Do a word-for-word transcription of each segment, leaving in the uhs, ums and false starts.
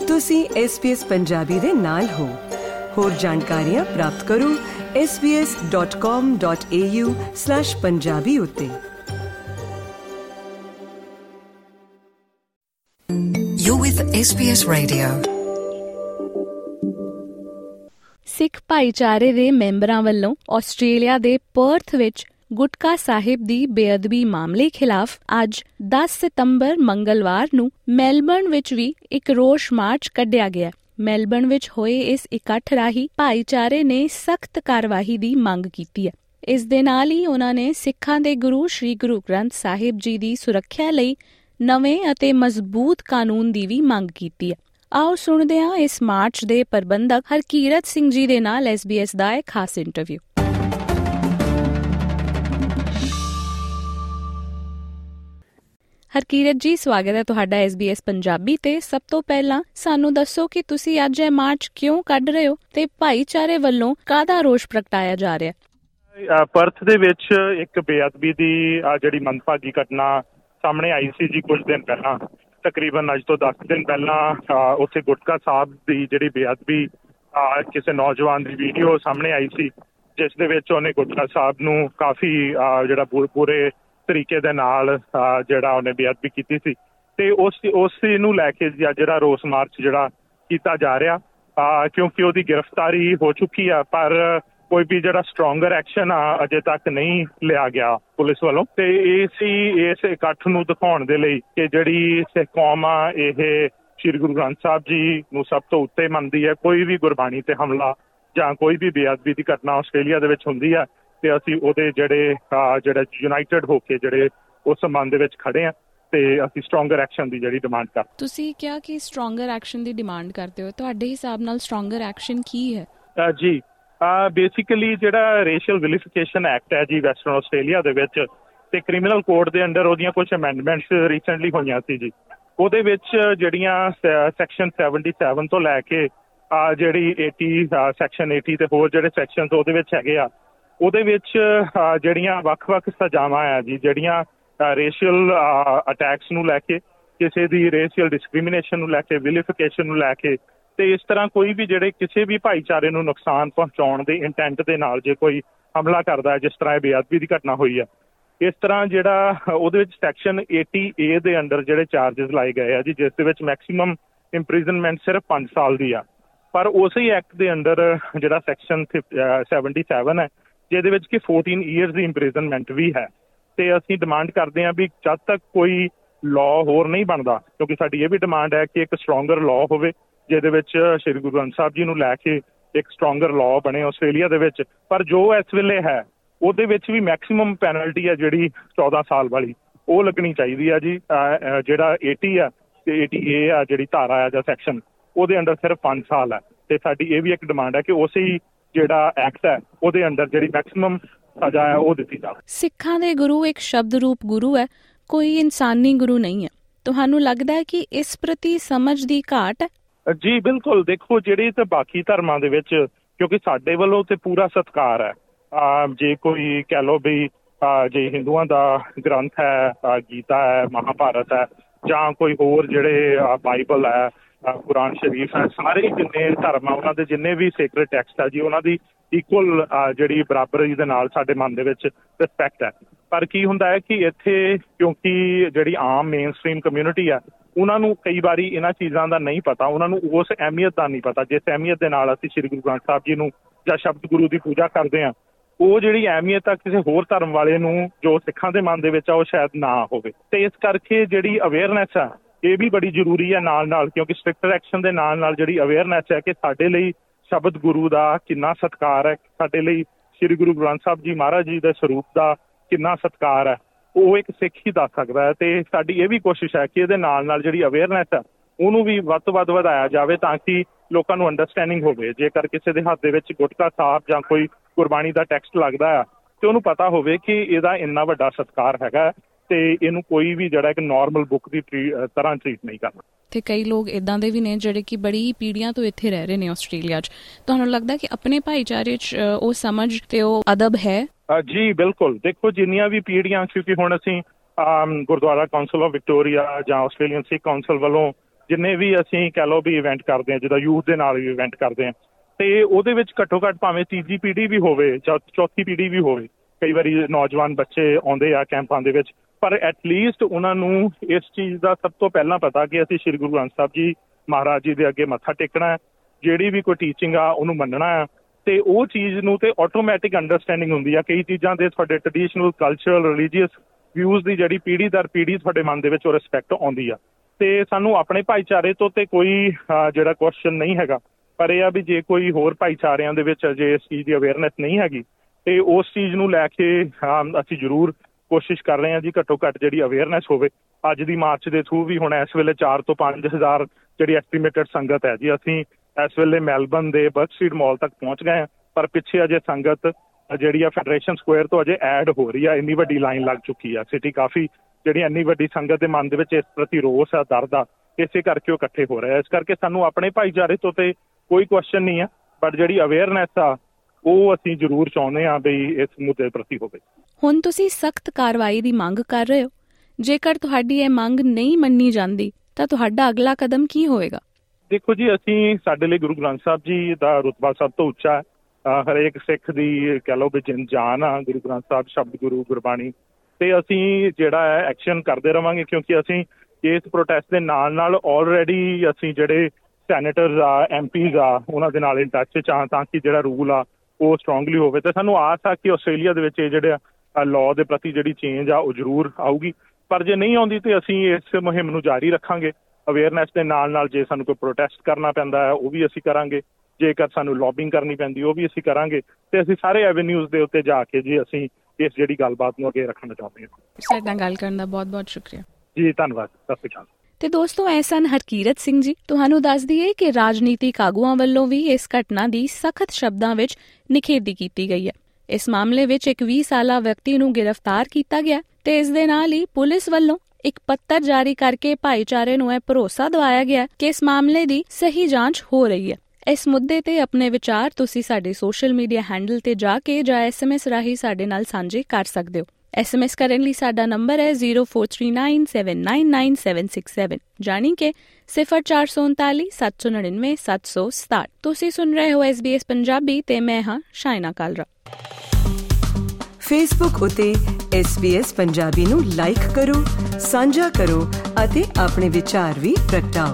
ਤੁਸੀਂ S B S Punjabi ਦੇ ਨਾਲ ਹੋ। ਹੋਰ ਜਾਣਕਾਰੀਆਂ ਪ੍ਰਾਪਤ ਕਰੋ S B S dot com dot A U slash Punjabi ਉੱਤੇ। You're with S B S Radio। Sikh ਭਾਈਚਾਰੇ ਦੇ ਮੈਂਬਰਾਂ ਵੱਲੋਂ ਆਸਟ੍ਰੇਲੀਆ ਦੇ ਪਰਥ ਵਿੱਚ ਗੁਟਕਾ ਸਾਹਿਬ ਦੀ ਬੇਅਦਬੀ ਮਾਮਲੇ ਖਿਲਾਫ ਅੱਜ ਦਸ ਸਤੰਬਰ ਮੰਗਲਵਾਰ ਨੂੰ ਮੈਲਬਰਨ ਵਿੱਚ ਵੀ ਇੱਕ ਰੋਸ ਮਾਰਚ ਕੱਢਿਆ ਗਿਆ। ਮੈਲਬਰਨ ਵਿੱਚ ਹੋਏ ਇਸ ਇਕੱਠ ਰਾਹੀਂ ਭਾਈਚਾਰੇ ਨੇ ਸਖਤ ਕਾਰਵਾਈ ਦੀ ਮੰਗ ਕੀਤੀ ਹੈ। ਇਸ ਦੇ ਨਾਲ ਹੀ ਉਹਨਾਂ ਨੇ ਸਿੱਖਾਂ ਦੇ ਗੁਰੂ ਸ਼੍ਰੀ ਗੁਰੂ ਗ੍ਰੰਥ ਸਾਹਿਬ ਜੀ ਦੀ ਸੁਰੱਖਿਆ ਲਈ ਨਵੇਂ ਅਤੇ ਮਜ਼ਬੂਤ ਕਾਨੂੰਨ ਦੀ ਵੀ ਮੰਗ ਕੀਤੀ ਹੈ। ਆਓ ਸੁਣਦੇ ਹਾਂ ਇਸ ਮਾਰਚ ਦੇ ਪ੍ਰਬੰਧਕ ਹਰਕੀਰਤ ਸਿੰਘ ਜੀ ਦੇ ਨਾਲ ਐਸ ਬੀ ਐਸ ਦਾ ਇੱਕ ਖਾਸ ਇੰਟਰਵਿਊ। ਹਰਕੀਰਤ ਜੀ, ਸਵਾਗਤ ਹੈ ਤੁਹਾਡਾ ਐਸ ਬੀ ਐਸ ਪੰਜਾਬੀ ਤੇ। ਸਭ ਤੋਂ ਪਹਿਲਾਂ ਸਾਨੂੰ ਦੱਸੋ ਕਿ ਤੁਸੀਂ ਅੱਜ ਇਹ ਮਾਰਚ ਕਿਉਂ ਕੱਢ ਰਹੇ ਹੋ ਤੇ ਭਾਈਚਾਰੇ ਵੱਲੋਂ ਕਾਹਦਾ ਰੋਸ ਪ੍ਰਗਟਾਇਆ ਜਾ ਰਿਹਾ? ਪਰਥ ਦੇ ਵਿੱਚ ਇੱਕ ਬੇਅਦਬੀ ਦੀ ਜਿਹੜੀ ਮੰਦਭਾਗੀ ਘਟਨਾ ਸਾਹਮਣੇ ਆਈ ਸੀ ਜੀ ਕੁਝ ਦਿਨ ਪਹਿਲਾਂ, ਤਕਰੀਬਨ ਅੱਜ ਤੋਂ ਦਸ ਦਿਨ ਪਹਿਲਾਂ ਉੱਥੇ ਗੁਟਕਾ ਸਾਹਿਬ ਦੀ ਜਿਹੜੀ ਬੇਅਦਬੀ ਕਿਸੇ ਨੌਜਵਾਨ ਦੀ ਵੀਡੀਓ ਸਾਹਮਣੇ ਆਈ ਸੀ, ਜਿਸ ਦੇ ਵਿੱਚ ਉਹਨੇ ਗੁਟਕਾ ਸਾਹਿਬ ਨੂੰ ਕਾਫੀ ਜਿਹੜਾ ਪੂਰੇ ਤਰੀਕੇ ਦੇ ਨਾਲ ਜਿਹੜਾ ਉਹਨੇ ਬੇਅਦਬੀ ਕੀਤੀ ਸੀ। ਤੇ ਉਸ ਉਸ ਨੂੰ ਲੈ ਕੇ ਜਿਹੜਾ ਰੋਸ ਮਾਰਚ ਜਿਹੜਾ ਕੀਤਾ ਜਾ ਰਿਹਾ, ਕਿਉਂਕਿ ਉਹਦੀ ਗ੍ਰਿਫਤਾਰੀ ਹੋ ਚੁੱਕੀ ਆ, ਪਰ ਕੋਈ ਵੀ ਜਿਹੜਾ ਸਟਰੋਂਗਰ ਐਕਸ਼ਨ ਆ ਅਜੇ ਤੱਕ ਨਹੀਂ ਲਿਆ ਗਿਆ ਪੁਲਿਸ ਵੱਲੋਂ। ਤੇ ਇਸੀ ਇਸ ਇਕੱਠ ਨੂੰ ਦਿਖਾਉਣ ਦੇ ਲਈ ਕਿ ਜਿਹੜੀ ਸਿੱਖ ਕੌਮ ਆ ਇਹ ਸ਼੍ਰੀ ਗੁਰੂ ਗ੍ਰੰਥ ਸਾਹਿਬ ਜੀ ਨੂੰ ਸਭ ਤੋਂ ਉੱਤੇ ਮੰਨਦੀ ਹੈ। ਕੋਈ ਵੀ ਗੁਰਬਾਣੀ ਤੇ ਹਮਲਾ ਜਾਂ ਕੋਈ ਵੀ ਬੇਅਦਬੀ ਦੀ ਘਟਨਾ ਆਸਟ੍ਰੇਲੀਆ ਦੇ ਵਿੱਚ ਹੁੰਦੀ ਹੈ ਤੇ ਅਸੀਂ ਉਹਦੇ ਜਿਹੜੇ ਜਿਹੜੇ ਯੂਨਾਈਟਿਡ ਹੋ ਕੇ ਜਿਹੜੇ ਉਸ ਸੰਬੰਧ ਦੇ ਵਿੱਚ ਖੜੇ ਆ ਤੇ ਅਸੀਂ ਸਟਰੋਂਗਰ ਐਕਸ਼ਨ ਦੀ ਜਿਹੜੀ ਡਿਮਾਂਡ ਕਰਦੇ। ਤੁਸੀਂ ਕਿਹਾ ਕਿ ਸਟਰੋਂਗਰ ਐਕਸ਼ਨ ਦੀ ਡਿਮਾਂਡ ਕਰਦੇ ਹੋ, ਤੁਹਾਡੇ ਹਿਸਾਬ ਨਾਲ ਸਟਰੋਂਗਰ ਐਕਸ਼ਨ ਕੀ ਹੈ? ਜੀ ਬੇਸਿਕਲੀ ਜਿਹੜਾ ਰੇਸ਼ੀਅਲ ਵਿਲੀਫਿਕੇਸ਼ਨ ਐਕਟ ਹੈ ਜੀ ਵੈਸਟਰਨ ਆਸਟ੍ਰੇਲੀਆ ਦੇ ਵਿੱਚ, ਤੇ ਕ੍ਰਿਮੀਨਲ ਕੋਡ ਦੇ ਅੰਡਰ ਉਹਦੀਆਂ ਕੁਝ ਅਮੈਂਡਮੈਂਟਸ ਰੀਸੈਂਟਲੀ ਹੋਈਆਂ ਸੀ ਜੀ। ਉਹਦੇ ਵਿੱਚ ਜਿਹੜੀਆਂ ਸੈਕਸ਼ਨ ਸੈਵਨਟੀ ਸੈਵਨ ਤੋਂ ਲੈ ਕੇ ਜਿਹੜੀ ਏਟੀ ਸੈਕਸ਼ਨ ਏਟੀ ਤੇ ਹੋਰ ਜਿਹੜੇ ਸੈਕਸ਼ਨ ਉਹਦੇ ਵਿੱਚ ਹੈਗੇ ਆ, ਉਹਦੇ ਵਿੱਚ ਜਿਹੜੀਆਂ ਵੱਖ-ਵੱਖ ਸਜ਼ਾਵਾਂ ਆ ਜੀ, ਜਿਹੜੀਆਂ ਰੇਸ਼ੀਅਲ ਅਟੈਕਸ ਨੂੰ ਲੈ ਕੇ, ਕਿਸੇ ਦੀ ਰੇਸ਼ੀਅਲ ਡਿਸਕ੍ਰਿਮੀਨੇਸ਼ਨ ਨੂੰ ਲੈ ਕੇ, ਵਿਲੀਫਿਕੇਸ਼ਨ ਨੂੰ ਲੈ ਕੇ, ਤੇ ਇਸ ਤਰ੍ਹਾਂ ਕੋਈ ਵੀ ਜਿਹੜੇ ਕਿਸੇ ਵੀ ਭਾਈਚਾਰੇ ਨੂੰ ਨੁਕਸਾਨ ਪਹੁੰਚਾਉਣ ਦੇ ਇੰਟੈਂਟ ਦੇ ਨਾਲ ਜੇ ਕੋਈ ਹਮਲਾ ਕਰਦਾ ਹੈ, ਜਿਸ ਤਰ੍ਹਾਂ ਇਹ ਬੇਅਦਬੀ ਦੀ ਘਟਨਾ ਹੋਈ ਹੈ, ਇਸ ਤਰ੍ਹਾਂ ਜਿਹੜਾ ਉਹਦੇ ਵਿੱਚ ਸੈਕਸ਼ਨ ਏਟੀ ਏ ਦੇ ਅੰਡਰ ਜਿਹੜੇ ਚਾਰਜਿਸ ਲਾਏ ਗਏ ਆ ਜੀ, ਜਿਸ ਦੇ ਵਿੱਚ ਮੈਕਸੀਮਮ ਇੰਪ੍ਰਿਜ਼ਨਮੈਂਟ ਸਿਰਫ ਪੰਜ ਸਾਲ ਦੀ ਆ। ਪਰ ਉਸੇ ਐਕਟ ਦੇ ਅੰਡਰ ਜਿਹੜਾ ਸੈਕਸ਼ਨ ਸੈਵਨਟੀ ਸੈਵਨ ਹੈ, ਜਿਹਦੇ ਵਿੱਚ ਕਿ ਫੋਰਟੀਨ ਈਅਰਸ ਦੀ ਇੰਪ੍ਰਿਜ਼ਨਮੈਂਟ ਵੀ ਹੈ। ਤੇ ਅਸੀਂ ਡਿਮਾਂਡ ਕਰਦੇ ਹਾਂ ਵੀ ਜਦ ਤੱਕ ਕੋਈ ਲਾਅ ਹੋਰ ਨਹੀਂ ਬਣਦਾ, ਕਿਉਂਕਿ ਸਾਡੀ ਇਹ ਵੀ ਡਿਮਾਂਡ ਹੈ ਕਿ ਇੱਕ ਸਟਰੋਂਗਰ ਲਾਅ ਹੋਵੇ ਜਿਹਦੇ ਵਿੱਚ ਸ਼੍ਰੀ ਗੁਰੂ ਗ੍ਰੰਥ ਸਾਹਿਬ ਜੀ ਨੂੰ ਲੈ ਕੇ ਇੱਕ ਸਟਰੋਂਗਰ ਲਾਅ ਬਣੇ ਆਸਟ੍ਰੇਲੀਆ ਦੇ ਵਿੱਚ। ਪਰ ਜੋ ਇਸ ਵੇਲੇ ਹੈ ਉਹਦੇ ਵਿੱਚ ਵੀ ਮੈਕਸੀਮਮ ਪੈਨਲਟੀ ਹੈ ਜਿਹੜੀ ਚੌਦਾਂ ਸਾਲ ਵਾਲੀ, ਉਹ ਲੱਗਣੀ ਚਾਹੀਦੀ ਆ ਜੀ। ਜਿਹੜਾ ਏਟੀ ਆ ਤੇ ਏਟੀ ਏ ਆ ਜਿਹੜੀ ਧਾਰਾ ਆ ਜਾਂ ਸੈਕਸ਼ਨ, ਉਹਦੇ ਅੰਡਰ ਸਿਰਫ ਪੰਜ ਸਾਲ ਹੈ। ਤੇ ਸਾਡੀ ਇਹ ਵੀ ਇੱਕ ਡਿਮਾਂਡ ਹੈ ਕਿ ਉਸੇ ਹੀ ਜਿਹੜਾ ਐਕਟ ਹੈ ਉਹਦੇ ਅੰਡਰ ਜਿਹੜੀ ਮੈਕਸੀਮਮ ਸਜ਼ਾ ਹੈ ਉਹ ਦਿੱਤੀ ਜਾਵੇ। ਸਿੱਖਾਂ ਦੇ ਗੁਰੂ ਇੱਕ ਸ਼ਬਦ ਰੂਪ ਗੁਰੂ ਹੈ, ਕੋਈ ਇਨਸਾਨੀ ਗੁਰੂ ਨਹੀਂ ਹੈ। ਤੁਹਾਨੂੰ ਲੱਗਦਾ ਹੈ ਕਿ ਇਸ ਪ੍ਰਤੀ ਸਮਝ ਦੀ ਘਾਟ ਹੈ? ਜੀ ਬਿਲਕੁਲ। ਦੇਖੋ, ਜਿਹੜੇ ਤਾਂ ਬਾਕੀ ਧਰਮਾਂ ਦੇ ਵਿੱਚ, ਕਿਉਂਕਿ ਸਾਡੇ ਵੱਲੋਂ ਤੇ ਪੂਰਾ ਸਤਿਕਾਰ ਹੈ। ਜੇ ਕੋਈ ਕਹਿ ਲਓ ਵੀ ਜੇ ਹਿੰਦੂਆਂ ਦਾ ਗ੍ਰੰਥ ਹੈ, ਗੀਤਾ ਹੈ, ਮਹਾਭਾਰਤ ਹੈ, ਜਾਂ ਕੋਈ ਹੋਰ ਜਿਹੜੇ ਬਾਈਬਲ ਹੈ, ਕੁਰਾਨ ਸ਼ਰੀਫ ਹੈ, ਸਾਰੇ ਜਿੰਨੇ ਧਰਮ ਆ ਉਹਨਾਂ ਦੇ ਜਿੰਨੇ ਵੀ ਸੇਕਰਡ ਟੈਕਸਟ ਆ ਜੀ, ਉਹਨਾਂ ਦੀ ਇਕੁਅਲ ਜਿਹੜੀ ਬਰਾਬਰੀ ਦੇ ਨਾਲ ਸਾਡੇ ਮਨ ਦੇ ਵਿੱਚ ਰਿਸਪੈਕਟ ਹੈ। ਪਰ ਕੀ ਹੁੰਦਾ ਹੈ ਕਿ ਇੱਥੇ ਕਿਉਂਕਿ ਜਿਹੜੀ ਆਮ ਮੇਨ ਸਟਰੀਮ ਕਮਿਊਨਿਟੀ ਆ, ਉਹਨਾਂ ਨੂੰ ਕਈ ਵਾਰੀ ਇਹਨਾਂ ਚੀਜ਼ਾਂ ਦਾ ਨਹੀਂ ਪਤਾ, ਉਹਨਾਂ ਨੂੰ ਉਸ ਅਹਿਮੀਅਤ ਦਾ ਨਹੀਂ ਪਤਾ ਜਿਸ ਅਹਿਮੀਅਤ ਦੇ ਨਾਲ ਅਸੀਂ ਸ਼੍ਰੀ ਗੁਰੂ ਗ੍ਰੰਥ ਸਾਹਿਬ ਜੀ ਨੂੰ ਜਾਂ ਸ਼ਬਦ ਗੁਰੂ ਦੀ ਪੂਜਾ ਕਰਦੇ ਹਾਂ। ਉਹ ਜਿਹੜੀ ਅਹਿਮੀਅਤ ਆ ਕਿਸੇ ਹੋਰ ਧਰਮ ਵਾਲੇ ਨੂੰ, ਜੋ ਸਿੱਖਾਂ ਦੇ ਮਨ ਦੇ ਵਿੱਚ ਆ, ਉਹ ਸ਼ਾਇਦ ਨਾ ਹੋਵੇ। ਤੇ ਇਸ ਕਰਕੇ ਜਿਹੜੀ ਅਵੇਅਰਨੈਸ ਆ ਇਹ ਵੀ ਬੜੀ ਜ਼ਰੂਰੀ ਹੈ ਨਾਲ ਨਾਲ, ਕਿਉਂਕਿ ਸਟ੍ਰਿਕਟਰ ਐਕਸ਼ਨ ਦੇ ਨਾਲ ਨਾਲ ਜਿਹੜੀ ਅਵੇਅਰਨੈਸ ਹੈ ਕਿ ਸਾਡੇ ਲਈ ਸ਼ਬਦ ਗੁਰੂ ਦਾ ਕਿੰਨਾ ਸਤਿਕਾਰ ਹੈ, ਸਾਡੇ ਲਈ ਸ਼੍ਰੀ ਗੁਰੂ ਗ੍ਰੰਥ ਸਾਹਿਬ ਜੀ ਮਹਾਰਾਜ ਜੀ ਦੇ ਸਰੂਪ ਦਾ ਕਿੰਨਾ ਸਤਿਕਾਰ ਹੈ, ਉਹ ਇੱਕ ਸਿੱਖ ਹੀ ਦੱਸ ਸਕਦਾ ਹੈ। ਤੇ ਸਾਡੀ ਇਹ ਵੀ ਕੋਸ਼ਿਸ਼ ਹੈ ਕਿ ਇਹਦੇ ਨਾਲ ਨਾਲ ਜਿਹੜੀ ਅਵੇਅਰਨੈਸ ਹੈ ਉਹਨੂੰ ਵੀ ਵੱਧ ਤੋਂ ਵੱਧ ਵਧਾਇਆ ਜਾਵੇ, ਤਾਂ ਕਿ ਲੋਕਾਂ ਨੂੰ ਅੰਡਰਸਟੈਂਡਿੰਗ ਹੋਵੇ। ਜੇਕਰ ਕਿਸੇ ਦੇ ਹੱਥ ਦੇ ਵਿੱਚ ਗੁਟਕਾ ਸਾਹਿਬ ਜਾਂ ਕੋਈ ਗੁਰਬਾਣੀ ਦਾ ਟੈਕਸਟ ਲੱਗਦਾ ਆ ਤੇ ਉਹਨੂੰ ਪਤਾ ਹੋਵੇ ਕਿ ਇਹਦਾ ਇੰਨਾ ਵੱਡਾ ਸਤਿਕਾਰ ਹੈਗਾ ਤੇ ਇਹਨੂੰ ਕੋਈ ਵੀ ਜਿਹੜਾ ਇੱਕ ਨੋਰਮਲ ਬੁੱਕ ਦੀ ਤਰ੍ਹਾਂ ਟਰੀਟ ਨਹੀਂ ਕਰਨਾ। ਤੇ ਕਈ ਲੋਕ ਇੱਦਾਂ ਦੇ ਵੀ ਨੇ ਜਿਹੜੇ ਕਿ ਬੜੀ ਪੀੜ੍ਹੀਆਂ ਤੋਂ ਇੱਥੇ ਰਹਿ ਰਹੇ ਨੇ ਆਸਟ੍ਰੇਲੀਆ 'ਚ। ਤੁਹਾਨੂੰ ਲੱਗਦਾ ਕਿ ਆਪਣੇ ਭਾਈਚਾਰੇ 'ਚ ਉਹ ਸਮਝ ਤੇ ਉਹ ਅਦਬ ਹੈ? ਜੀ ਬਿਲਕੁਲ। ਦੇਖੋ, ਜਿੰਨੀਆਂ ਵੀ ਪੀੜ੍ਹੀਆਂ, ਕਿਉਂਕਿ ਹੁਣ ਅਸੀਂ ਗੁਰਦੁਆਰਾ ਕਾਉਂਸਲ ਆਫ ਵਿਕਟੋਰੀਆ ਜਾਂ ਆਸਟ੍ਰੇਲੀਅਨ ਸਿੱਖ ਕਾਉਂਸਲ ਵੱਲੋਂ ਜਿੰਨੇ ਵੀ ਅਸੀਂ ਕਹਿ ਲਓ ਵੀ ਇਵੈਂਟ ਕਰਦੇ ਹਾਂ, ਜਿੱਦਾਂ ਯੂਥ ਦੇ ਨਾਲ ਵੀ ਇਵੈਂਟ ਕਰਦੇ ਹਾਂ, ਤੇ ਉਹਦੇ ਵਿੱਚ ਘੱਟੋ ਘੱਟ ਭਾਵੇਂ ਤੀਜੀ ਪੀੜ੍ਹੀ ਵੀ ਹੋਵੇ ਜਾਂ ਚੌਥੀ ਪੀੜ੍ਹੀ ਵੀ ਹੋਵੇ, ਕਈ ਵਾਰੀ ਨੌਜਵਾਨ ਬੱਚੇ ਆਉਂਦੇ ਆ ਕੈਂਪਾਂ ਦੇ ਵਿੱਚ, ਪਰ ਐਟਲੀਸਟ ਉਹਨਾਂ ਨੂੰ ਇਸ ਚੀਜ਼ ਦਾ ਸਭ ਤੋਂ ਪਹਿਲਾਂ ਪਤਾ ਕਿ ਅਸੀਂ ਸ਼੍ਰੀ ਗੁਰੂ ਗ੍ਰੰਥ ਸਾਹਿਬ ਜੀ ਮਹਾਰਾਜ ਜੀ ਦੇ ਅੱਗੇ ਮੱਥਾ ਟੇਕਣਾ, ਜਿਹੜੀ ਵੀ ਕੋਈ ਟੀਚਿੰਗ ਆ ਉਹਨੂੰ ਮੰਨਣਾ ਆ, ਤੇ ਉਹ ਚੀਜ਼ ਨੂੰ ਤੇ ਆਟੋਮੈਟਿਕ ਅੰਡਰਸਟੈਂਡਿੰਗ ਹੁੰਦੀ ਆ। ਕਈ ਚੀਜ਼ਾਂ ਦੇ ਤੁਹਾਡੇ ਟ੍ਰੈਡੀਸ਼ਨਲ ਕਲਚਰਲ ਰਿਲੀਜੀਅਸ ਵਿਊਜ਼ ਦੀ ਜਿਹੜੀ ਪੀੜ੍ਹੀ ਦਰ ਪੀੜ੍ਹੀ ਤੁਹਾਡੇ ਮਨ ਦੇ ਵਿੱਚ ਉਹ ਰਿਸਪੈਕਟ ਆਉਂਦੀ ਆ। ਤੇ ਸਾਨੂੰ ਆਪਣੇ ਭਾਈਚਾਰੇ ਤੋਂ ਤੇ ਕੋਈ ਜਿਹੜਾ ਕੁਐਸਚਨ ਨਹੀਂ ਹੈਗਾ, ਪਰ ਇਹ ਆ ਵੀ ਜੇ ਕੋਈ ਹੋਰ ਭਾਈਚਾਰਿਆਂ ਦੇ ਵਿੱਚ ਅਜੇ ਇਸ ਚੀਜ਼ ਦੀ ਅਵੇਅਰਨੈਸ ਨਹੀਂ ਹੈਗੀ ਤੇ ਉਸ ਚੀਜ਼ ਨੂੰ ਲੈ ਕੇ ਅਸੀਂ ਜ਼ਰੂਰ ਕੋਸ਼ਿਸ਼ ਕਰ ਰਹੇ ਹਾਂ ਜੀ ਘੱਟੋ ਘੱਟ ਜਿਹੜੀ ਅਵੇਅਰਨੈਸ ਹੋਵੇ। ਅੱਜ ਦੀ ਮਾਰਚ ਦੇ ਥਰੂ ਵੀ ਹੁਣ ਇਸ ਵੇਲੇ ਚਾਰ ਤੋਂ ਪੰਜ ਹਜ਼ਾਰ ਜਿਹੜੀ ਐਸਟੀਮੇਟਡ ਸੰਗਤ ਹੈ ਜੀ, ਅਸੀਂ ਇਸ ਵੇਲੇ ਮੈਲਬਰਨ ਦੇ ਬਰਥ ਸਟਰੀਟ ਮਾਲ ਤੱਕ ਪਹੁੰਚ ਗਏ ਹਾਂ, ਪਰ ਪਿੱਛੇ ਅਜੇ ਸੰਗਤ ਜਿਹੜੀ ਆ ਫੈਡਰੇਸ਼ਨ ਸਕੁਆਇਰ ਤੋਂ ਅਜੇ ਐਡ ਹੋ ਰਹੀ ਆ। ਇੰਨੀ ਵੱਡੀ ਲਾਈਨ ਲੱਗ ਚੁੱਕੀ ਆ। ਸਿਟੀ ਕਾਫੀ ਜਿਹੜੀ ਇੰਨੀ ਵੱਡੀ ਸੰਗਤ ਦੇ ਮਨ ਦੇ ਵਿੱਚ ਇਸ ਪ੍ਰਤੀ ਰੋਸ ਆ, ਦਰਦ ਆ, ਇਸੇ ਕਰਕੇ ਉਹ ਇਕੱਠੇ ਹੋ ਰਹੇ ਆ। ਇਸ ਕਰਕੇ ਸਾਨੂੰ ਆਪਣੇ ਭਾਈਚਾਰੇ ਤੋਂ ਤੇ ਕੋਈ ਕੁਐਸਚਨ ਨਹੀਂ ਆ, ਬਟ ਜਿਹੜੀ ਅਵੇਅਰਨੈਸ ਆ ਉਹ ਅਸੀਂ ਜ਼ਰੂਰ ਚਾਹੁੰਦੇ ਹਾਂ ਵੀ ਇਸ ਮੁੱਦੇ ਪ੍ਰਤੀ ਹੋਵੇ। ਹੁਣ ਤੁਸੀਂ ਸਖਤ ਕਾਰਵਾਈ ਦੀ ਮੰਗ ਕਰ ਰਹੇ ਹੋ, ਜੇਕਰ ਤੁਹਾਡੀ ਇਹ ਮੰਗ ਨਹੀਂ ਮੰਨੀ ਜਾਂਦੀ ਤਾਂ ਤੁਹਾਡਾ ਅਗਲਾ ਕਦਮ ਕੀ ਹੋਏਗਾ? ਦੇਖੋ ਜੀ, ਅਸੀਂ ਸਾਡੇ ਲਈ ਗੁਰੂ ਗ੍ਰੰਥ ਸਾਹਿਬ ਜੀ ਦਾ ਰੁਤਬਾ ਸਭ ਤੋਂ ਉੱਚਾ ਹੈ। ਹਰੇਕ ਸਿੱਖ ਦੀ ਕਹਿ ਲਓ ਵੀ ਜਾਨ ਆ ਗੁਰੂ ਗ੍ਰੰਥ ਸਾਹਿਬ, ਸ਼ਬਦ ਗੁਰੂ, ਗੁਰਬਾਣੀ, ਤੇ ਅਸੀਂ ਜਿਹੜਾ ਹੈ ਐਕਸ਼ਨ ਕਰਦੇ ਰਵਾਂਗੇ, ਕਿਉਂਕਿ ਅਸੀਂ ਇਸ ਪ੍ਰੋਟੈਸਟ ਦੇ ਨਾਲ ਨਾਲ ਆਲਰੇਡੀ ਅਸੀਂ ਜਿਹੜੇ ਸੈਨੇਟਰਸ ਆ, ਐਮ ਪੀਜ਼ ਆ, ਉਹਨਾਂ ਦੇ ਨਾਲ ਇਨ ਟੱਚ 'ਚ ਆ, ਤਾਂ ਕਿ ਜਿਹੜਾ ਰੂਲ ਆ ਉਹ ਸਟਰੋਂਗਲੀ ਹੋਵੇ। ਤੇ ਸਾਨੂੰ ਆਸ ਆ ਕਿ ਆਸਟ੍ਰੇਲੀਆ ਦੇ ਵਿੱਚ ਇਹ ਜਿਹੜੇ ਲਾਅ ਦੇ ਪ੍ਰਤੀ ਜਿਹੜੀ ਚੇਂਜ ਆ ਉਹ ਜ਼ਰੂਰ ਆਊਗੀ, ਪਰ ਜੇ ਨਹੀਂ ਆਉਂਦੀ ਤੇ ਅਸੀਂ ਇਸ ਮੁਹਿੰਮ ਨੂੰ ਜਾਰੀ ਰੱਖਾਂਗੇ। ਅਵੇਅਰਨੈਸ ਦੇ ਨਾਲ ਨਾਲ ਜੇ ਸਾਨੂੰ ਕੋਈ ਪ੍ਰੋਟੈਸਟ ਕਰਨਾ ਪੈਂਦਾ ਹੈ ਉਹ ਵੀ ਅਸੀਂ ਕਰਾਂਗੇ, ਜੇਕਰ ਸਾਨੂੰ ਲੌਬਿੰਗ ਕਰਨੀ ਪੈਂਦੀ ਉਹ ਵੀ ਅਸੀਂ ਕਰਾਂਗੇ, ਤੇ ਅਸੀਂ ਸਾਰੇ ਐਵੇਨਿਊਜ਼ ਦੇ ਉੱਤੇ ਜਾ ਕੇ ਜੀ ਅਸੀਂ ਇਸ ਜਿਹੜੀ ਗੱਲਬਾਤ ਨੂੰ ਅੱਗੇ ਰੱਖਣਾ ਚਾਹੁੰਦੇ ਹਾਂ। ਸਾਡੇ ਨਾਲ ਗੱਲ ਕਰਨ ਦਾ ਬਹੁਤ ਬਹੁਤ ਸ਼ੁਕਰੀਆ ਜੀ। ਧੰਨਵਾਦ। ਸਤਿ ਸ਼੍ਰੀ ਅਕਾਲ। ਤੇ ਦੋਸਤੋ, ਇਹ ਸਨ ਹਰਕੀਰਤ ਸਿੰਘ ਜੀ। ਤੁਹਾਨੂੰ ਦੱਸ ਦਈਏ ਕਿ ਰਾਜਨੀਤਿਕ ਆਗੂਆਂ ਵੱਲੋਂ ਵੀ ਇਸ ਘਟਨਾ ਦੀ ਸਖਤ ਸ਼ਬਦਾਂ ਵਿੱਚ ਨਿਖੇਧੀ ਕੀਤੀ ਗਈ ਹੈ। ਇਸ ਮਾਮਲੇ ਵਿੱਚ ਇੱਕ ਵੀਹ ਸਾਲਾ ਵਿਅਕਤੀ ਨੂੰ ਗ੍ਰਿਫਤਾਰ ਕੀਤਾ ਗਿਆ ਤੇ ਇਸ ਦੇ ਨਾਲ ਹੀ ਪੁਲਿਸ ਵੱਲੋਂ ਇੱਕ ਪੱਤਰ ਜਾਰੀ ਕਰਕੇ ਭਾਈਚਾਰੇ ਨੂੰ ਇਹ ਭਰੋਸਾ ਦਿਵਾਇਆ ਗਿਆ ਕਿ ਇਸ ਮਾਮਲੇ ਦੀ ਸਹੀ ਜਾਂਚ ਹੋ ਰਹੀ ਹੈ। ਇਸ ਮੁੱਦੇ ਤੇ ਆਪਣੇ ਵਿਚਾਰ ਤੁਸੀਂ ਸਾਡੇ ਸੋਸ਼ਲ ਮੀਡੀਆ ਹੈਂਡਲ ਤੇ ਜਾ ਕੇ ਜਾਂ ਐਸ ਐਮ ਐਸ ਰਾਹੀਂ ਸਾਡੇ ਨਾਲ ਸਾਂਝੇ ਕਰ ਸਕਦੇ ਹੋ। ਐਸ ਐਮ ਐਸ ਕਰਨ ਲਈ ਸਾਡਾ ਨੰਬਰ ਹੈ zero four three nine seven nine nine seven six seven, ਜਾਣੀ ਕਿ ਸਿਫਰ ਚਾਰ ਸੌ ਉਨਤਾਲੀ ਸੱਤ ਸੌ ਨੜਿਨਵੇਂ ਸੱਤ ਸੌ ਸਤਾਹਠ। ਤੁਸੀਂ ਸੁਣ ਰਹੇ ਹੋ ਐਸ ਬੀ ਐਸ ਪੰਜਾਬੀ ਤੇ ਮੈਂ ਹਾਂ ਸ਼ਾਇਨਾ ਕਾਲਰਾ। ਫੇਸਬੁੱਕ ਉਤੇ ਐਸ ਬੀ ਐਸ ਪੰਜਾਬੀ ਨੂੰ ਲਾਈਕ ਕਰੋ, ਸਾਂਝਾ ਕਰੋ ਅਤੇ ਆਪਣੇ ਵਿਚਾਰ ਵੀ ਪ੍ਰਗਟਾਓ।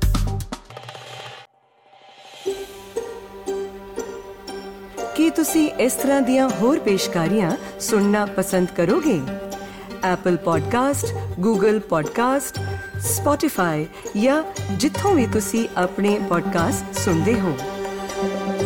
ਕੀ ਤੁਸੀਂ ਇਸ ਤਰ੍ਹਾਂ ਦੀਆਂ ਹੋਰ ਪੇਸ਼ਕਾਰੀਆਂ ਸੁਣਨਾ ਪਸੰਦ ਕਰੋਗੇ? Apple podcast, Google podcast, Spotify ਜਾਂ ਜਿੱਥੋਂ ਵੀ ਤੁਸੀਂ ਆਪਣੇ ਪੋਡਕਾਸਟ ਸੁਣਦੇ ਹੋ।